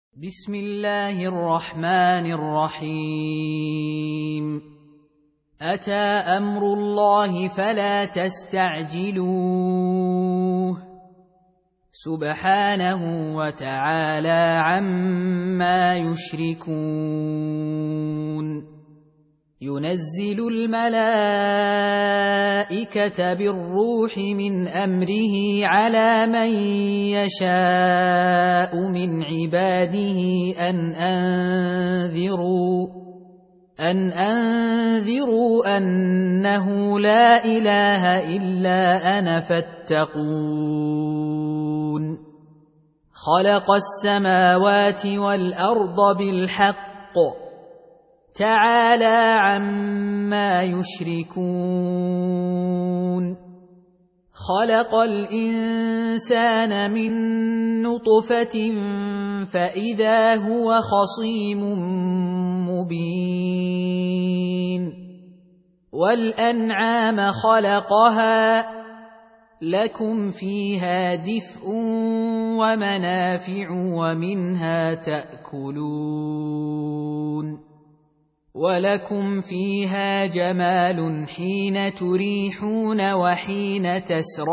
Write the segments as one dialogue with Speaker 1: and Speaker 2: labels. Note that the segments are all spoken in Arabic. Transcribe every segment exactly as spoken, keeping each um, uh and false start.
Speaker 1: بسم الله الرحمن الرحيم أتى أمر الله فلا تستعجلوه سبحانه وتعالى عما يشركون ينزل الملائكة بالروح من أمره على من يشاء من عباده أن أنذروا أن أنذروا أنه لا إله إلا أنا فاتقون خلق السماوات والأرض بالحق تعالى عما يشركون خلق الإنسان من نطفة فإذا هو خصيم مبين والأنعام خلقها لكم فيها دفء ومنافع ومنها تأكلون ولكم فيها جمال حين تريحون وحين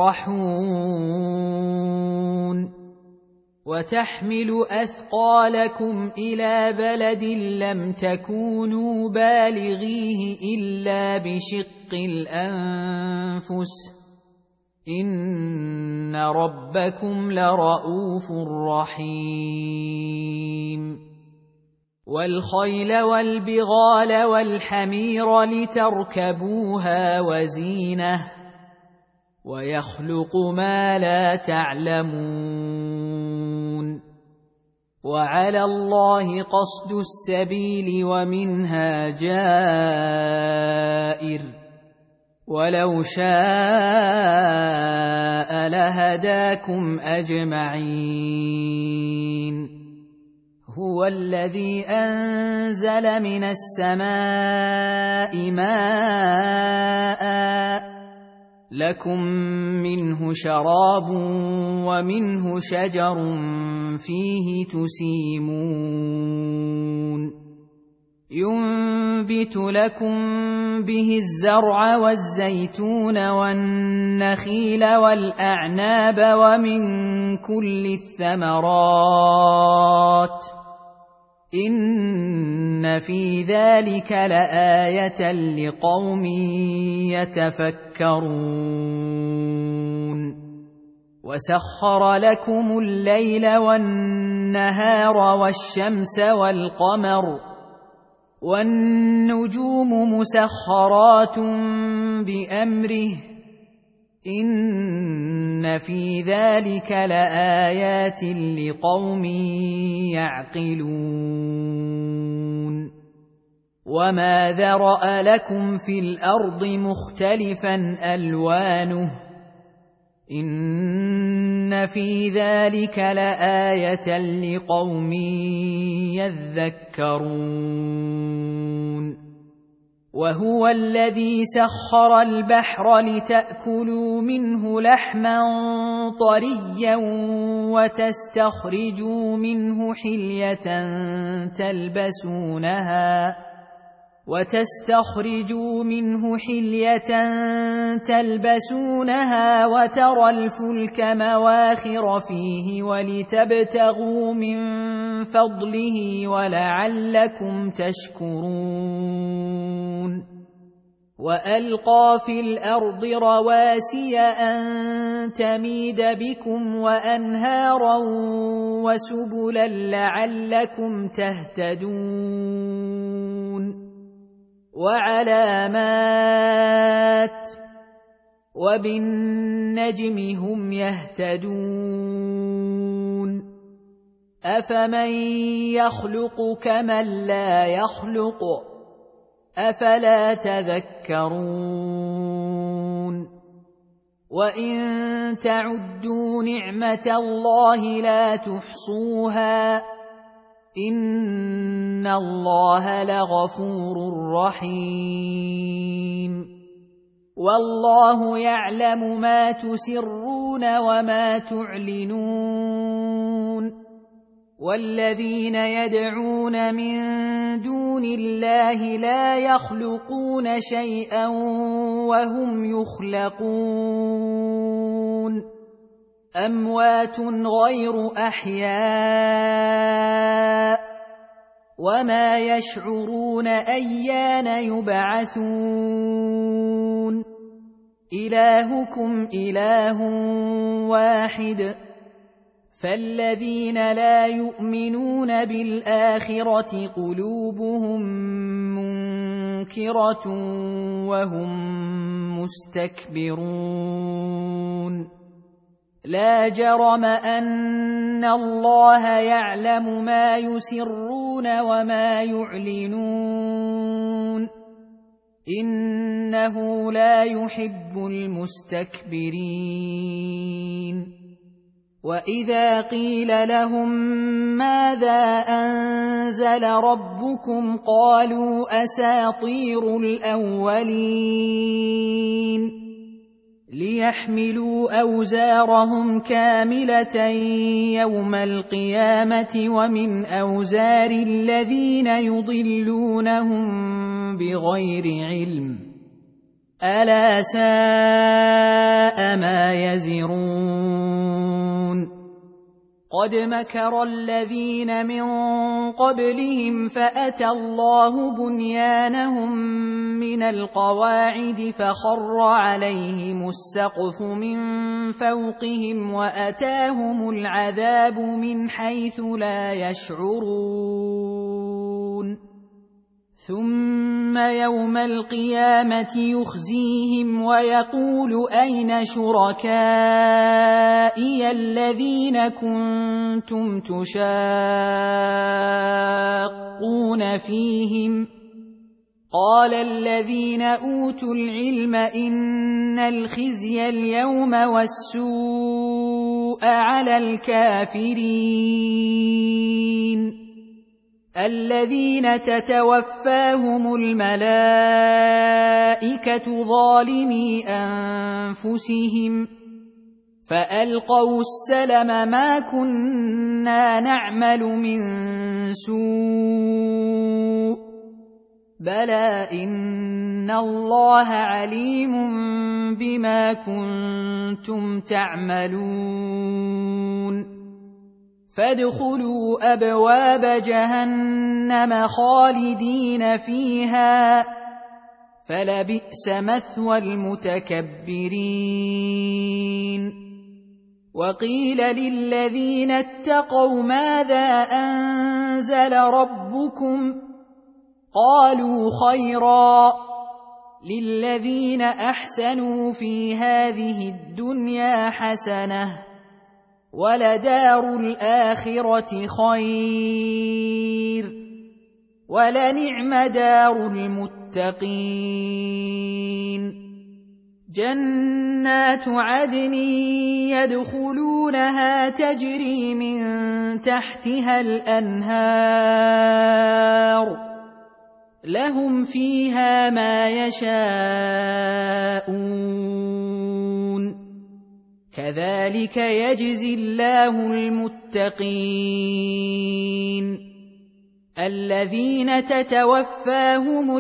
Speaker 1: تسرحون وتحمل أثقالكم إلى بلد لم تكونوا بالغيه إلا بشق الأنفس إن ربكم لرؤوف رحيم والخيل والبغال والحمير لتركبوها وزينة ويخلق ما لا تعلمون وعلى الله قصد السبيل ومنها جائر ولو شاء لهداكم أجمعين هو الذي أنزل من السماء ماء لكم منه شراب ومنه شجر فيه تسيمون ينبت لكم به الزرع والزيتون والنخيل والأعناب ومن كل الثمرات إن في ذلك لآية لقوم يتفكرون وسخر لكم الليل والنهار والشمس والقمر والنجوم مسخرات بأمره إن في ذلك لآيات لقوم يعقلون وما ذرأ لكم في الأرض مختلفا ألوانه إن في ذلك لآية لقوم يذكرون وهو الذي سخر البحر لتأكلوا منه لحما طريا وتستخرجوا منه حلية تلبسونها وتستخرجوا منه حلية تلبسونها وترى الفلك مواخر فيه ولتبتغوا من فضله ولعلكم تشكرون وألقى في الأرض رواسي أن تميد بكم وأنهارا وسبلا لعلكم تهتدون وعلامات وبالنجم هم يهتدون أفمن يخلق كمن لا يخلق أفلا تذكرون وإن تعدوا نعمة الله لا تحصوها إن الله لغفور رحيم والله يعلم ما تسرون وما تعلنون والذين يدعون من دون الله لا يخلقون شيئا وهم يخلقون أموات غير أحياء وما يشعرون أيان يبعثون إلهكم إله واحد فالذين لا يؤمنون بالآخرة قلوبهم منكرة وهم مستكبرون لا جرم أن الله يعلم ما يسرون وما يعلنون إنه لا يحب المستكبرين وإذا قيل لهم ماذا أنزل ربكم قالوا أساطير الأولين ليحملوا أوزارهم كاملة يوم القيامة ومن أوزار الذين يضلونهم بغير علم ألا ساء ما يزرون قد مكر الذين من قبلهم فأتى الله بنيانهم من القواعد فخر عليهم السقف من فوقهم وأتاهم العذاب من حيث لا يشعرون ثم يوم القيامة يخزيهم ويقول أين شركائي الذين كنتم تشاقون فيهم قال الذين أوتوا العلم إن الخزي اليوم والسوء على الكافرين الذين تتوفاهم الملائكة ظالمي أنفسهم فألقوا السلم ما كنا نعمل من سوء بلى إن الله عليم بما كنتم تعملون فادخلوا أبواب جهنم خالدين فيها فلبئس مثوى المتكبرين وقيل للذين اتقوا ماذا أنزل ربكم قالوا خيرا للذين أحسنوا في هذه الدنيا حسنة ولدار الآخرة خير ولنعم دار المتقين جنات عدن يدخلونها تجري من تحتها الأنهار لهم فيها ما يشاءون كذلك يجزي الله المتقين الذين تتوفاهم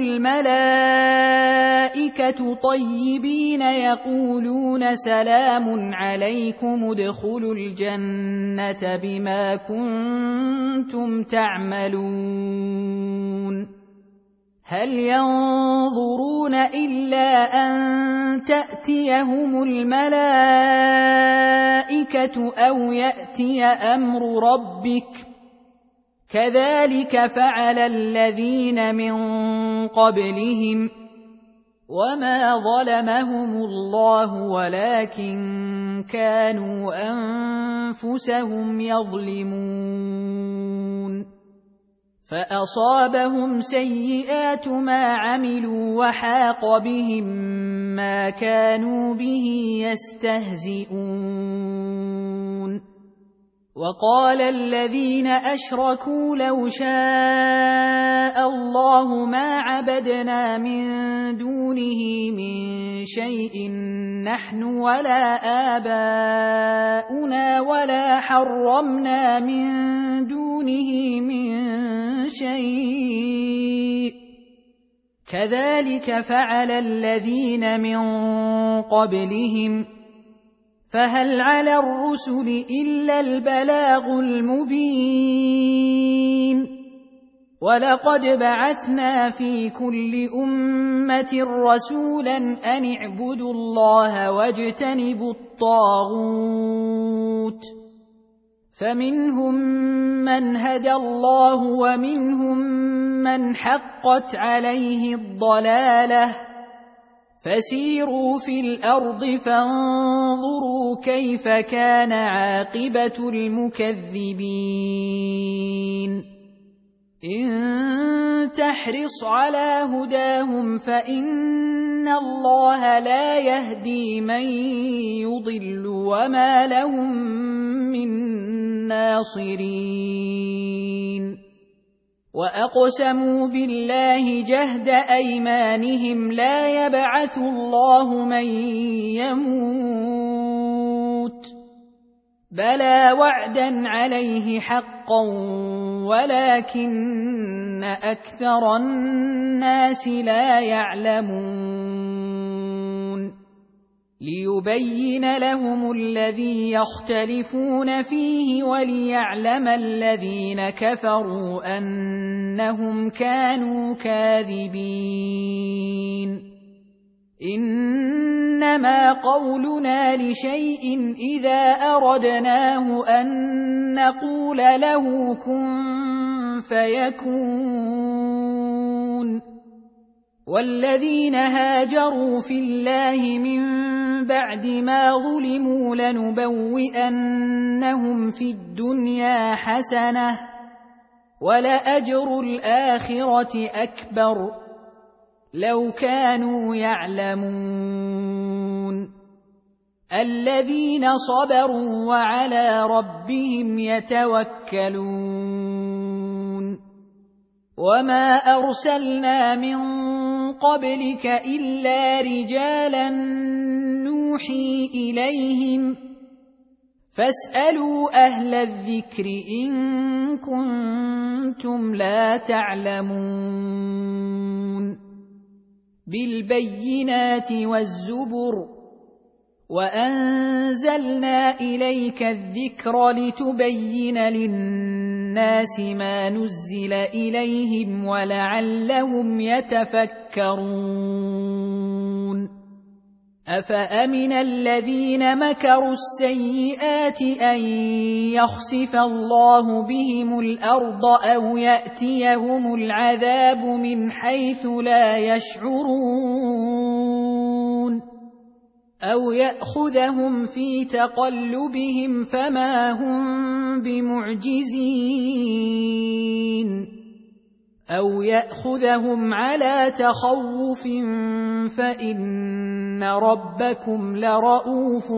Speaker 1: الملائكة طيبين يقولون سلام عليكم ادخلوا الجنة بما كنتم تعملون هل ينظرون إلا أن تأتيهم الملائكة أو يأتي أمر ربك كذلك فعل الذين من قبلهم وما ظلمهم الله ولكن كانوا أنفسهم يظلمون فأصابهم سيئات ما عملوا وحاق بهم ما كانوا به يستهزئون وقال الذين أشركوا لو شاء الله ما عبدنا من دونه من شيء نحن ولا آباؤنا ولا حرمنا من دونه من شيء كذلك فعل الذين من قبلهم فهل على الرسل إلا البلاغ المبين ولقد بعثنا في كل أمة رسولا أن اعبدوا الله واجتنبوا الطاغوت فمنهم من هدى الله ومنهم من حقت عليه الضلالة فسيروا في الأرض فانظروا كيف كان عاقبة المكذبين إن تحرص على هداهم فإن الله لا يهدي من يضل وما لهم من ناصرين وأقسموا بالله جهد أيمانهم لا يبعث الله من يموت بلى وعدا عليه حقا ولكن أكثر الناس لا يعلمون ليبين لهم الذي يختلفون فيه وليعلم الذين كفروا أنهم كانوا كاذبين إنما قولنا لشيء إذا أردناه أن نقول له كن فيكون والذين هاجروا في الله من بعد ما ظلموا لنبوئنهم في الدنيا حسنة ولأجر الآخرة أكبر لو كانوا يعلمون الذين صبروا وعلى ربهم يتوكلون وما أرسلنا من قبلك إلا رجالا نوحي إليهم فاسألوا أهل الذكر إن كنتم لا تعلمون بالبينات والزبر وأنزلنا إليك الذكر لتبين للناس ما نزل إليهم ولعلهم يتفكرون أفأمن الذين مكروا السيئات أن يخسف الله بهم الأرض أو يأتيهم العذاب من حيث لا يشعرون أو يأخذهم في تقلبهم فما هم بمعجزين أو يأخذهم على تخوف فإن ربكم لرؤوف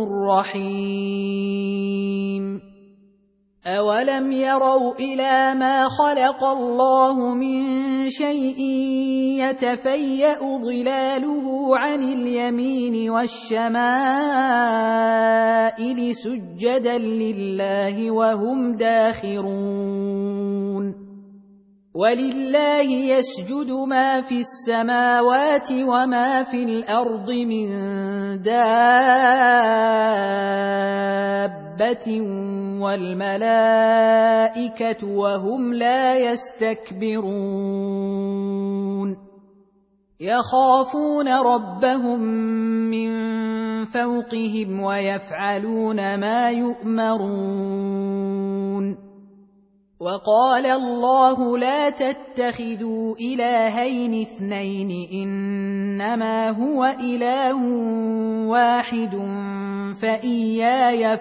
Speaker 1: رحيم أولم يروا إلى ما خلق الله من شيء يتفيأ ظلاله عن اليمين والشمائل سجدا لله وهم داخرون ولله يسجد ما في السماوات وما في الأرض من دابة والملائكة وهم لا يستكبرون يخافون ربهم من فوقهم ويفعلون ما يؤمرون وقال الله لا تتخذوا إلهين اثنين إنما هو إله واحد فإياي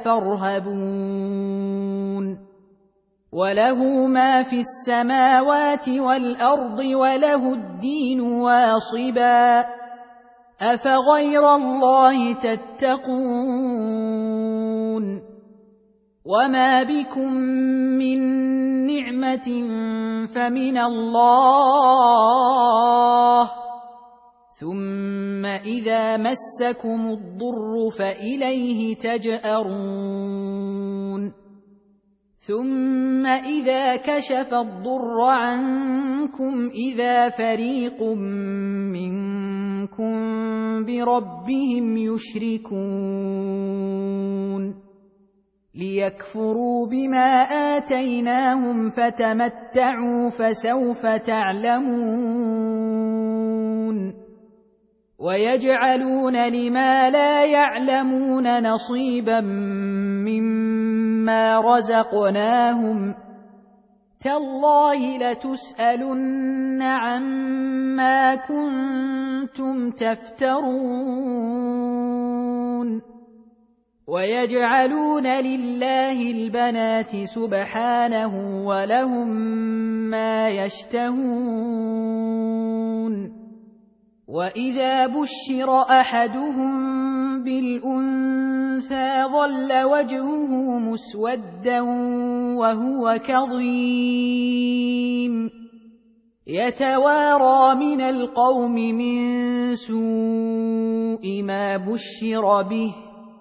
Speaker 1: فارهبون وله ما في السماوات والأرض وله الدين واصبا أفغير الله تتقون وما بكم من نعمة فمن الله ثم إذا مسكم الضر فإليه تجأرون ثم إذا كشف الضر عنكم إذا فريق منكم بربهم يشركون ليكفروا بما آتيناهم فتمتعوا فسوف تعلمون ويجعلون لما لا يعلمون نصيبا مما رزقناهم تالله لتسألن عما كنتم تفترون ويجعلون لله البنات سبحانه ولهم ما يشتهون وإذا بشر أحدهم بالأنثى ظل وجهه مسودا وهو كظيم يتوارى من القوم من سوء ما بشر به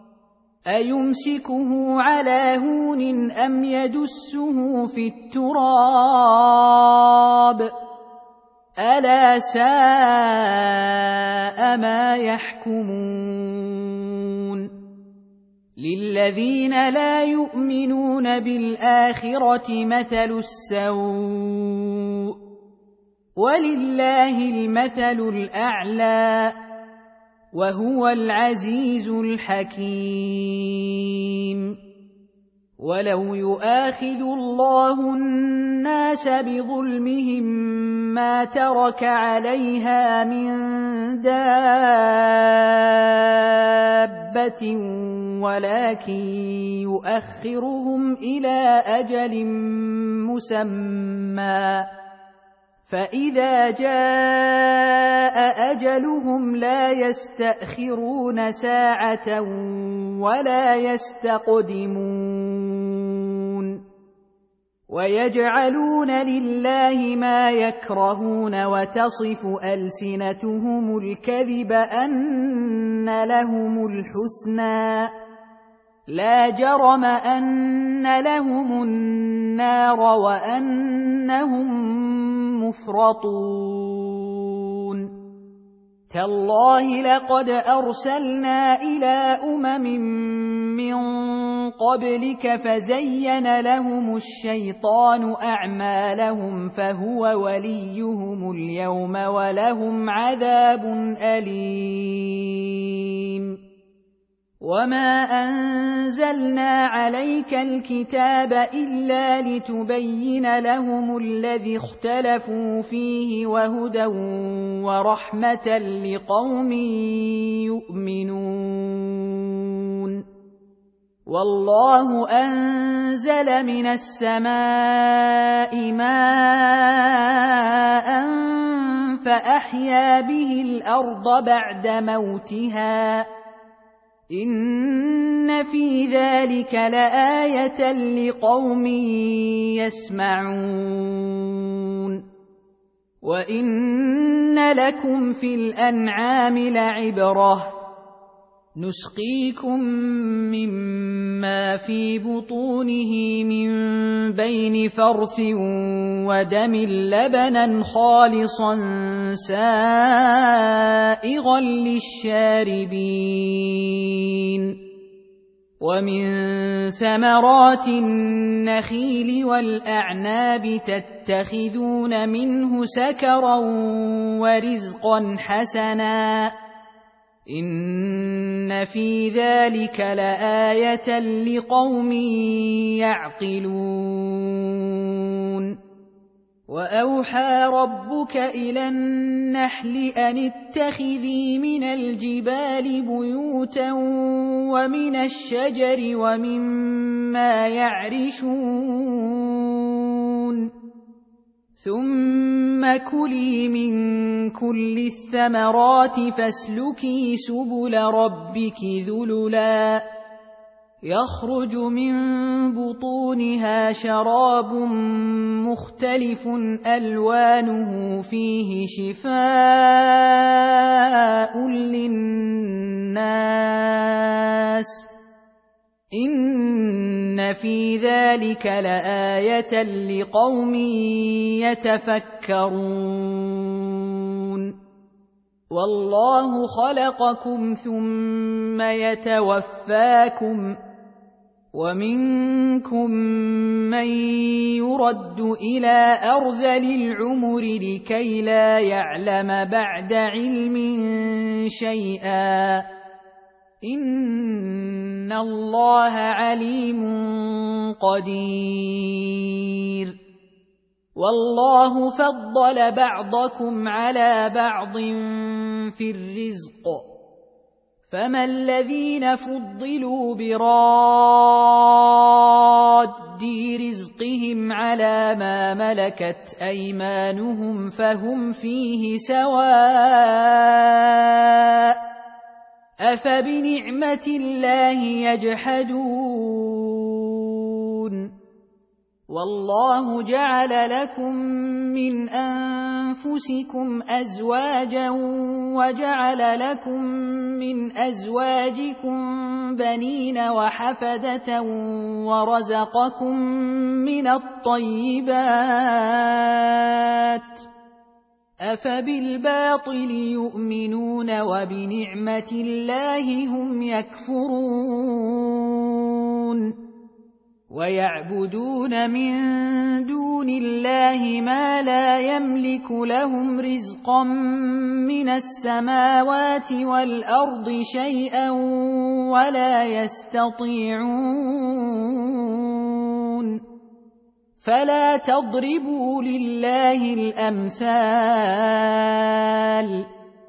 Speaker 1: أيمسكه على هون أم يدسه في التراب ألا ساء ما يحكمون للذين لا يؤمنون بالآخرة مثل السوء ولله المثل الأعلى وهو العزيز الحكيم ولو يؤاخذ الله الناس بظلمهم ما ترك عليها من دابة ولكن يؤخرهم إلى أجل مسمى فإذا جاء أجلهم لا يستأخرون ساعة ولا يستقدمون ويجعلون لله ما يكرهون وتصف ألسنتهم الكذب أن لهم الحسنى لا جرم أن لهم النار وأنهم مفرطون تالله لقد أرسلنا إلى أمم من قبلك فزين لهم الشيطان أعمالهم فهو وليهم اليوم ولهم عذاب أليم وما أنزلنا عليك الكتاب إلا لتبين لهم الذي اختلفوا فيه وهدى ورحمة لقوم يؤمنون والله أنزل من السماء ماء فأحيا به الأرض بعد موتها إن في ذلك لآية لقوم يسمعون وإن لكم في الأنعام لعبرة نسقيكم مما في بطونه من بين فرث ودم لبنا خالصا سائغا للشاربين ومن ثمرات النخيل والأعناب تتخذون منه سكرا ورزقا حسنا إن في ذلك لآية لقوم يعقلون وأوحى ربك إلى النحل أن اتخذي من الجبال بيوتا ومن الشجر ومما يعرشون ثم كلي من كل الثمرات فاسلكي سبل ربك ذللا يخرج من بطونها شراب مختلف ألوانه فيه شفاء للناس إن في ذلك لآية لقوم يتفكرون والله خلقكم ثم يتوفاكم ومنكم من يرد إلى أرذل العمر لكي لا يعلم بعد علم شيئا إن الله عليم قدير والله فضل بعضكم على بعض في الرزق فما الذين فضلوا براد رزقهم على ما ملكت أيمانهم فهم فيه سواء أفبنعمة الله يجحدون والله جعل لكم من أنفسكم أزواجا وجعل لكم من أزواجكم بنين وحفدة ورزقكم من الطيبات أفبالباطل يؤمنون وبنعمة الله هم يكفرون ويعبدون من دون الله ما لا يملك لهم رزقا من السماوات والأرض شيئا ولا يستطيعون فلا تضربوا لله الأمثال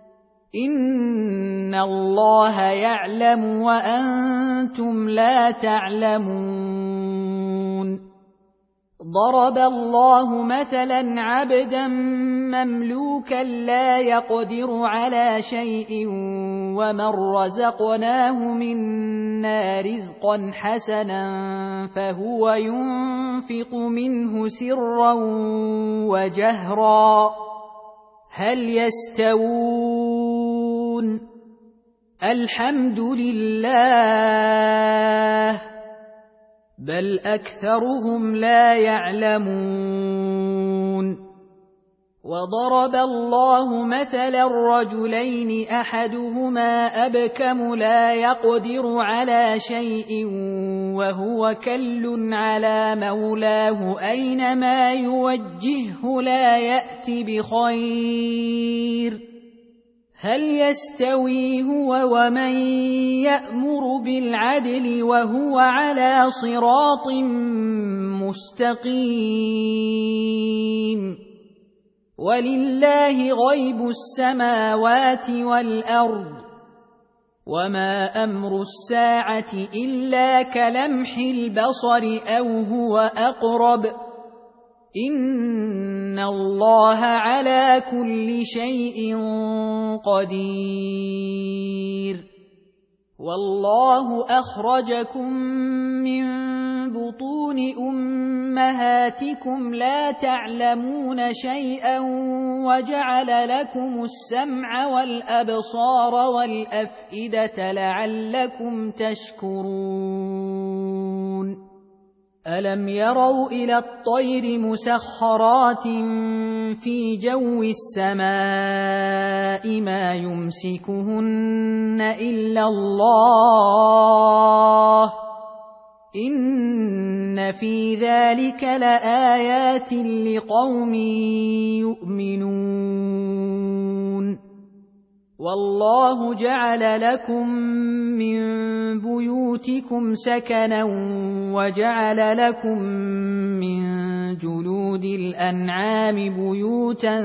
Speaker 1: إن الله يعلم وأنتم لا تعلمون ضرب الله مثلا عبدا مملوكا لا يقدر على شيء ومن رزقناه منا رزقا حسنا فهو ينفق منه سرا وجهرا هل يستوون الحمد لله بل أكثرهم لا يعلمون وضرب الله مثلا الرجلين أحدهما أبكم لا يقدر على شيء وهو كل على مولاه أينما يوجهه لا يأت بخير هل يستوي هو ومن يأمر بالعدل وهو على صراط مستقيم ولله غيب السماوات والأرض وما أمر الساعة إلا كلمح البصر أو هو أقرب إن الله على كل شيء قدير والله أخرجكم من بطون أمهاتكم لا تعلمون شيئا وجعل لكم السمع والأبصار والأفئدة لعلكم تشكرون ألم يروا إلى الطير مسخرات في جو السماء ما يمسكهن إلا الله إن في ذلك لآيات لقوم يؤمنون والله جعل لكم من بيوتكم سكنا وجعل لكم من جلود الأنعام بيوتا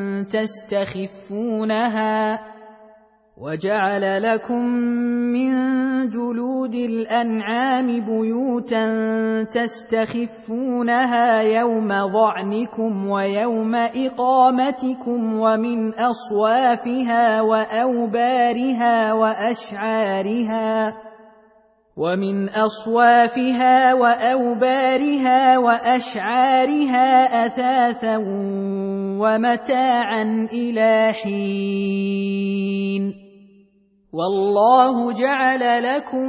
Speaker 1: تستخفونها وجعل لكم من جلود الأنعام بيوتا تستخفونها يوم ظعنكم ويوم إقامتكم ومن أصوافها وأوبارها وأشعارها ومن أصوافها وأوبارها وأشعارها أثاثا ومتاعا إلى حين والله جعل لكم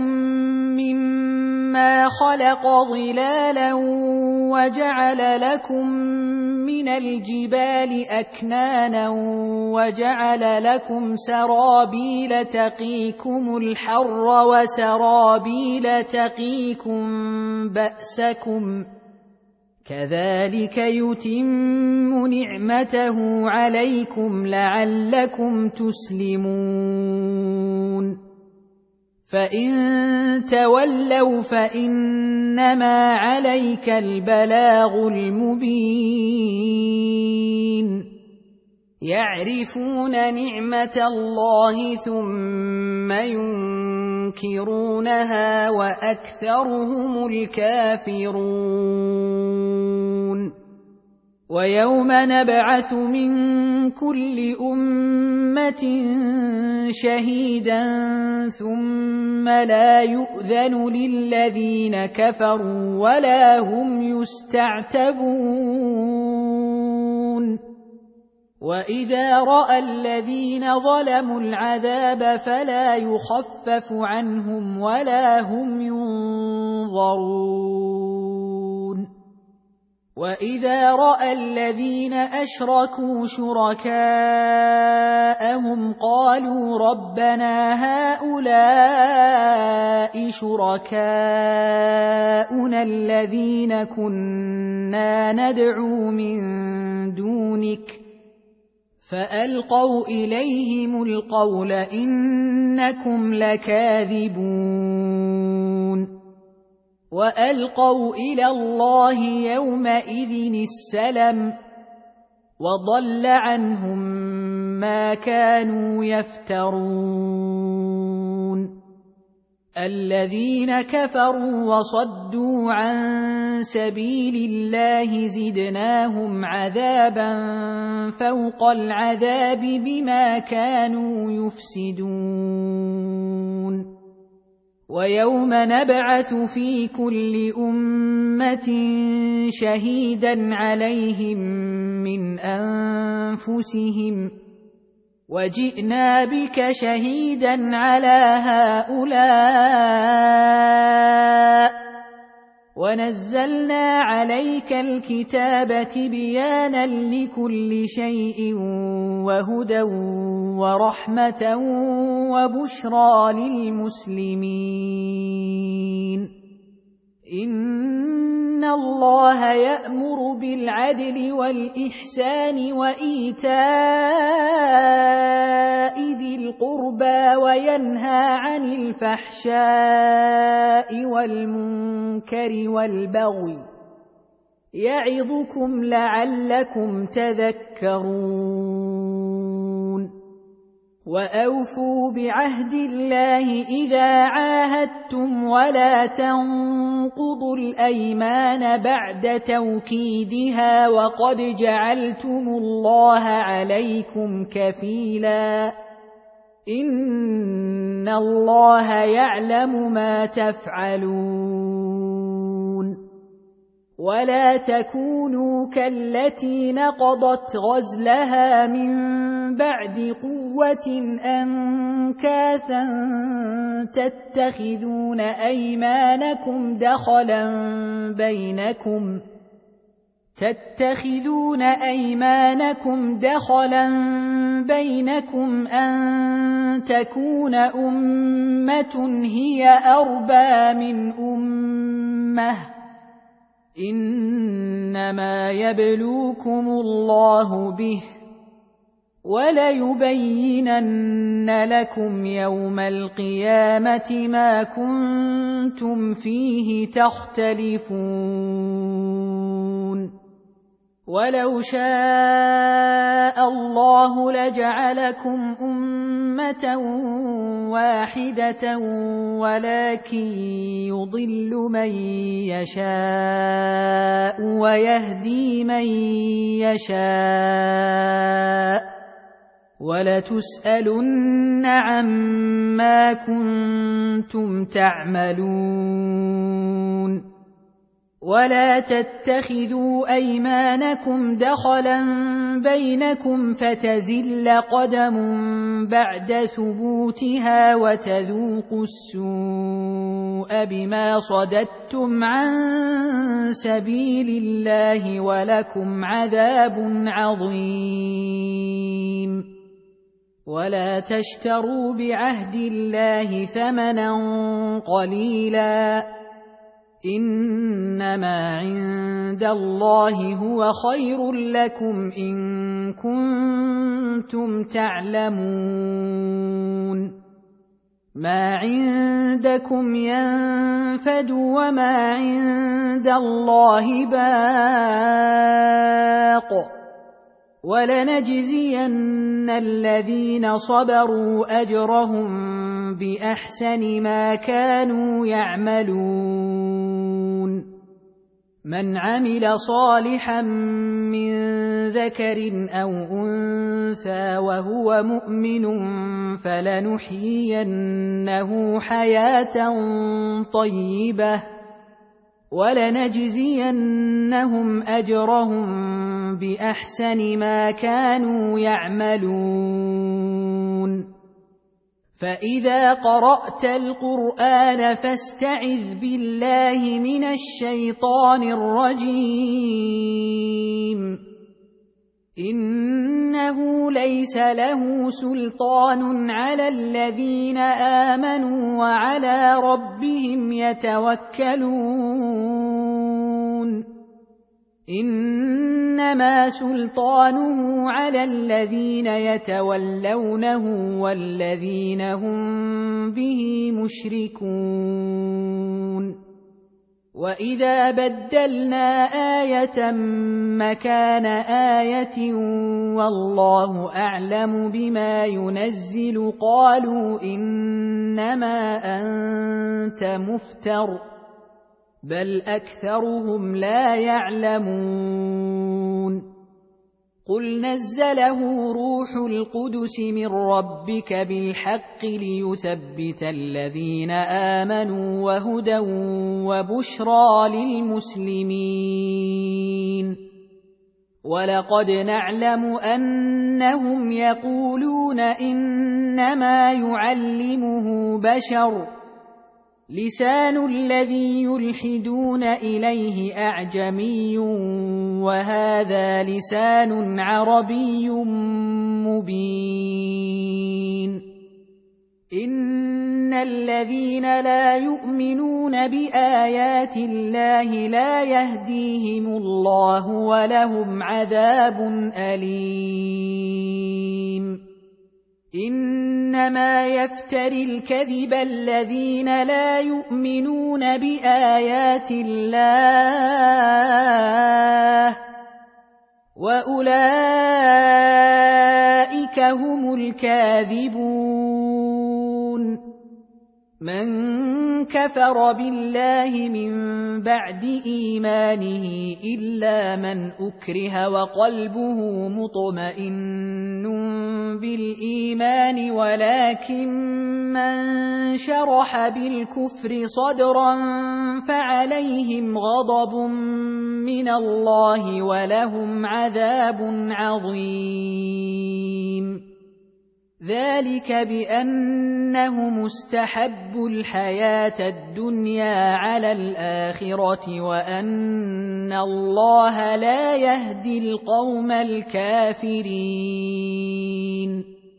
Speaker 1: مما خلق ظلالا وجعل لكم من الجبال أكنانا وجعل لكم سرابيل تقيكم الحر وسرابيل تقيكم بأسكم كذلك يتم نعمته عليكم لعلكم تسلمون فإن تولوا فإنما عليك البلاغ المبين يعرفون نعمة الله ثم ينكرونها وأكثرهم الكافرون ويوم نبعث من كل أمة شهيدا ثم لا يؤذن للذين كفروا ولا هم يستعتبون وإذا رأى الذين ظلموا العذاب فلا يخفف عنهم ولا هم ينظرون وإذا رأى الذين أشركوا شركاءهم قالوا ربنا هؤلاء شركاؤنا الذين كنا ندعو من دونك فألقوا إليهم القول إنكم لكاذبون وألقوا إلى الله يومئذ السلم وضل عنهم ما كانوا يفترون الذين كفروا وصدوا عن سبيل الله زدناهم عذابا فوق العذاب بما كانوا يفسدون ويوم نبعث في كل أمة شهيدا عليهم من أنفسهم وجئنا بك شهيدا على هؤلاء ونزلنا عليك الكتاب تبيانا لكل شيء وهدى ورحمة وبشرى للمسلمين إن الله يأمر بالعدل والإحسان وإيتاء ذي القربى وينهى عن الفحشاء والمنكر والبغي يعظكم لعلكم تذكرون وأوفوا بعهد الله إذا عاهدتم ولا تنقضوا الأيمان بعد توكيدها وقد جعلتم الله عليكم كفيلا إن الله يعلم ما تفعلون ولا تكونوا كالتي نقضت غزلها من بعد قوة أنكاثا تتخذون أيمانكم دخلا بينكم تتخذون أيمانكم دخلا بينكم أن تكون أمة هي أربى من أمة إنما يبلوكم الله به وليبينن لكم يوم القيامة ما كنتم فيه تختلفون ولو شاء الله لجعلكم أمة واحدة ولكن يضل من يشاء ويهدي من يشاء وَلَتُسْأَلُنَّ عَمَّا كُنتُمْ تَعْمَلُونَ وَلَا تَتَّخِذُوا أَيْمَانَكُمْ دَخَلًا بَيْنَكُمْ فَتَزِلَّ قَدَمٌ بَعْدَ ثُبُوتِهَا وَتَذُوقُوا السُّوءَ بِمَا صَدَدتُّمْ عَن سَبِيلِ اللَّهِ وَلَكُمْ عَذَابٌ عَظِيمٌ وَلَا تَشْتَرُوا بِعَهْدِ اللَّهِ ثَمَنًا قَلِيلًا إِنَّمَا عِندَ اللَّهِ هُوَ خَيْرٌ لَّكُمْ إِن كُنتُمْ تَعْلَمُونَ مَا عِندَكُمْ يَنفَدُ وَمَا عِندَ اللَّهِ بَاقٍ وَلَنَجْزِيَنَّ الَّذِينَ صَبَرُوا أَجْرَهُم بِأَحْسَنِ مَا كَانُوا يَعْمَلُونَ مَنْ عَمِلَ صَالِحًا مِّن ذَكَرٍ أَوْ أُنثَىٰ وَهُوَ مُؤْمِنٌ فَلَنُحْيِيَنَّهُ حَيَاةً طَيِّبَةً وَلَنَجْزِيَنَّهُمْ أَجْرَهُم بِأَحْسَنِ مَا كَانُوا يَعْمَلُونَ فَإِذَا قَرَأْتَ الْقُرْآنَ فَاسْتَعِذْ بِاللَّهِ مِنَ الشَّيْطَانِ الرَّجِيمِ إِنَّهُ لَيْسَ لَهُ سُلْطَانٌ عَلَى الَّذِينَ آمَنُوا وَعَلَى رَبِّهِمْ يَتَوَكَّلُونَ إِنَّمَا سُلْطَانُهُ عَلَى الَّذِينَ يَتَوَلَّوْنَهُ وَالَّذِينَ هُمْ بِهِ مُشْرِكُونَ وَإِذَا بَدَّلْنَا آيَةً مَّكَانَ آيَةٍ وَاللَّهُ أَعْلَمُ بِمَا يُنَزِّلُ قَالُوا إِنَّمَا أَنتَ مُفْتَرٍ بَلْ أَكْثَرُهُمْ لَا يَعْلَمُونَ قُلْ نَزَّلَهُ رُوحُ الْقُدُسِ مِنْ رَبِّكَ بِالْحَقِّ لِيُثَبِّتَ الَّذِينَ آمَنُوا وَهُدًى وَبُشْرَى لِلْمُسْلِمِينَ وَلَقَدْ نَعْلَمُ أَنَّهُمْ يَقُولُونَ إِنَّمَا يُعَلِّمُهُ بَشَرٌ لِسَانُ الَّذِي يُلْحِدُونَ إِلَيْهِ أَعْجَمِيٌّ وَهَذَا لِسَانٌ عَرَبِيٌّ مُّبِينٌ إِنَّ الَّذِينَ لَا يُؤْمِنُونَ بِآيَاتِ اللَّهِ لَا يَهْدِيهِمُ اللَّهُ وَلَهُمْ عَذَابٌ أَلِيمٌ إِنَّمَا يَفْتَرِي الْكَذِبَ الَّذِينَ لَا يُؤْمِنُونَ بِآيَاتِ اللَّهِ وَأُولَئِكَ هُمُ الْكَاذِبُونَ مَنْ كَفَرَ بِاللَّهِ مِنْ بَعْدِ إِيمَانِهِ إِلَّا مَنْ أُكْرِهَ وَقَلْبُهُ مُطْمَئِنٌّ بِالْإِيمَانِ وَلَكِنْ مَنْ شَرَحَ بِالْكُفْرِ صَدْرًا فَعَلَيْهِمْ غَضَبٌ مِنَ اللَّهِ وَلَهُمْ عَذَابٌ عَظِيمٌ ذَلِكَ بِأَنَّهُمُ اسْتَحَبُّوا الْحَيَاةَ الدُّنْيَا عَلَى الْآخِرَةِ وَأَنَّ اللَّهَ لَا يَهْدِي الْقَوْمَ الْكَافِرِينَ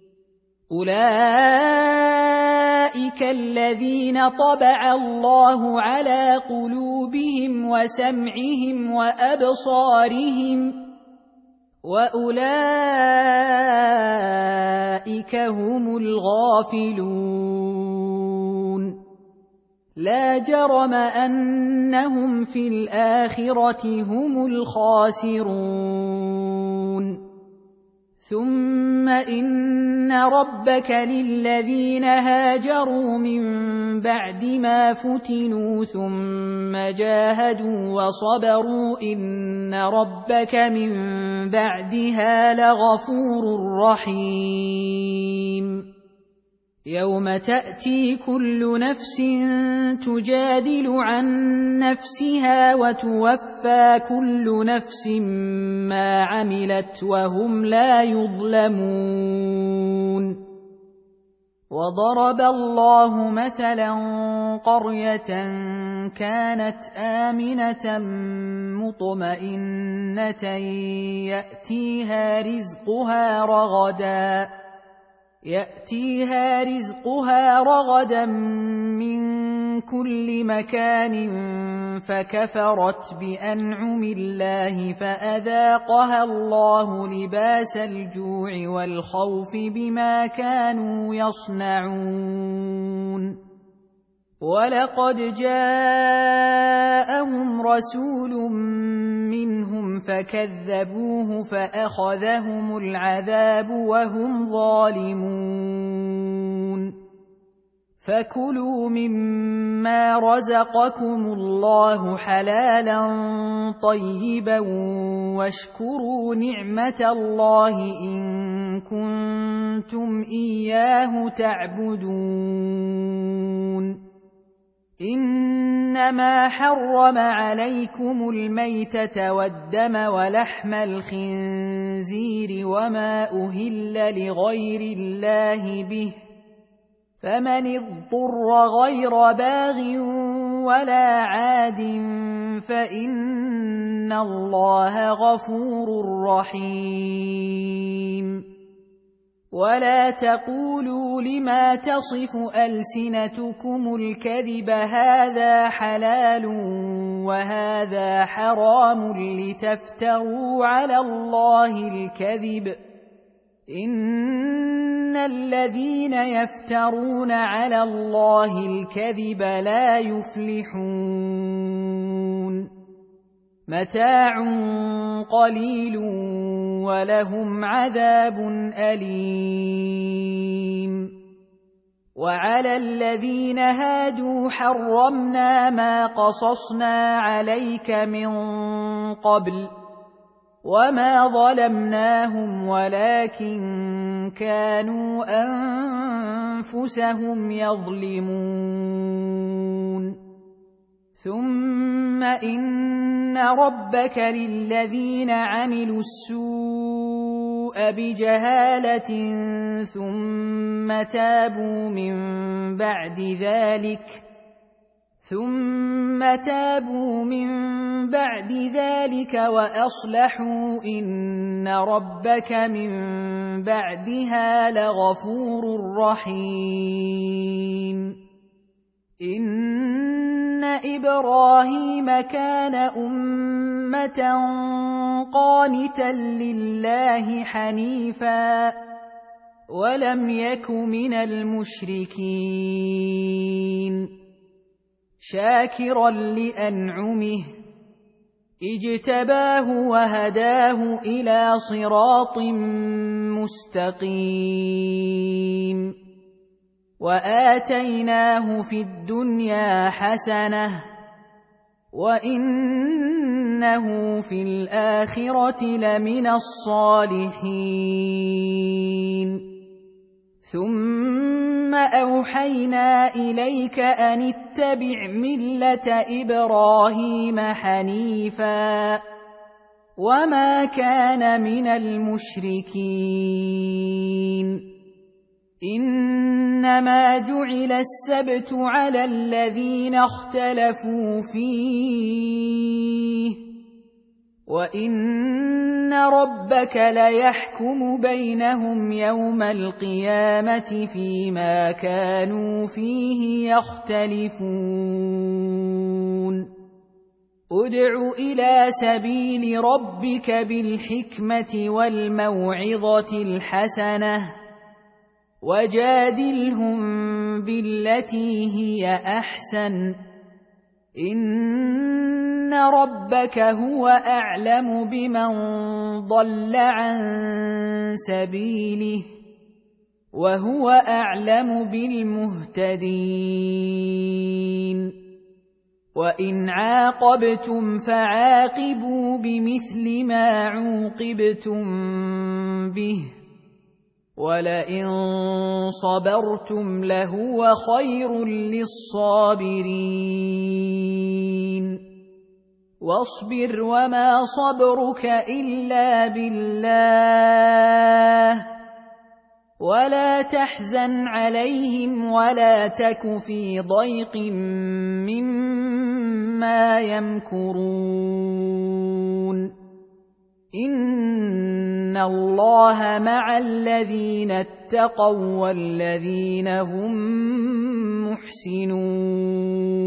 Speaker 1: أُولَئِكَ الَّذِينَ طَبَعَ اللَّهُ عَلَى قُلُوبِهِمْ وَسَمْعِهِمْ وَأَبْصَارِهِمْ وَأُولَئِكَ هُمُ الْغَافِلُونَ لَا جَرَمَ أَنَّهُمْ فِي الْآخِرَةِ هُمُ الْخَاسِرُونَ ثم إن ربك للذين هاجروا من بعد ما فتنوا ثم جاهدوا وصبروا إن ربك من بعدها لغفور رحيم يوم تأتي كل نفس تجادل عن نفسها وتوفى كل نفس ما عملت وهم لا يظلمون وضرب الله مثلا قرية كانت آمنة مطمئنة يأتيها رزقها رغداً يأتيها رزقها رغدا من كل مكان فكفرت بأنعم الله فأذاقها الله لباس الجوع والخوف بما كانوا يصنعون ولقد جاءهم رسول منهم فكذبوه فأخذهم العذاب وهم ظالمون فكلوا مما رزقكم الله حلالا طيبا واشكروا نعمة الله إن كنتم إياه تعبدون إنما حرم عليكم الميتة والدم ولحم الخنزير وما أهل لغير الله به فمن اضطر غير باغ ولا عاد فإن الله غفور رحيم ولا تقولوا لما تصف ألسنتكم الكذب هذا حلال وهذا حرام لتفتروا على الله الكذب إن الذين يفترون على الله الكذب لا يفلحون متاع قليل ولهم عذاب أليم وعلى الذين هادوا حرمنا ما قصصنا عليك من قبل وما ظلمناهم ولكن كانوا أنفسهم يظلمون ثم إن ربك للذين عملوا السوء بجهالة ثم تابوا من بعد ذلك ثم تابوا من بعد ذلك وأصلحوا إن ربك من بعدها لغفور رحيم إن إبراهيم كان أمة قانتا لله حنيفا ولم يك من المشركين شاكرا لأنعمه اجتباه وهداه إلى صراط مستقيم وآتيناه في الدنيا حسنة وإنه في الآخرة لمن الصالحين ثم أوحينا إليك أن اتبع ملة إبراهيم حنيفا وما كان من المشركين إنما جعل السبت على الذين اختلفوا فيه وإن ربك ليحكم بينهم يوم القيامة فيما كانوا فيه يختلفون ادع إلى سبيل ربك بالحكمة والموعظة الحسنة وجادلهم بالتي هي أحسن إن ربك هو أعلم بمن ضل عن سبيله وهو أعلم بالمهتدين وإن عاقبتم فعاقبوا بمثل ما عوقبتم به ولئن صبرتم لهو خير للصابرين واصبر وما صبرك إلا بالله ولا تحزن عليهم ولا تك في ضيق مما يمكرون إن الله مع الذين اتقوا والذين هم محسنون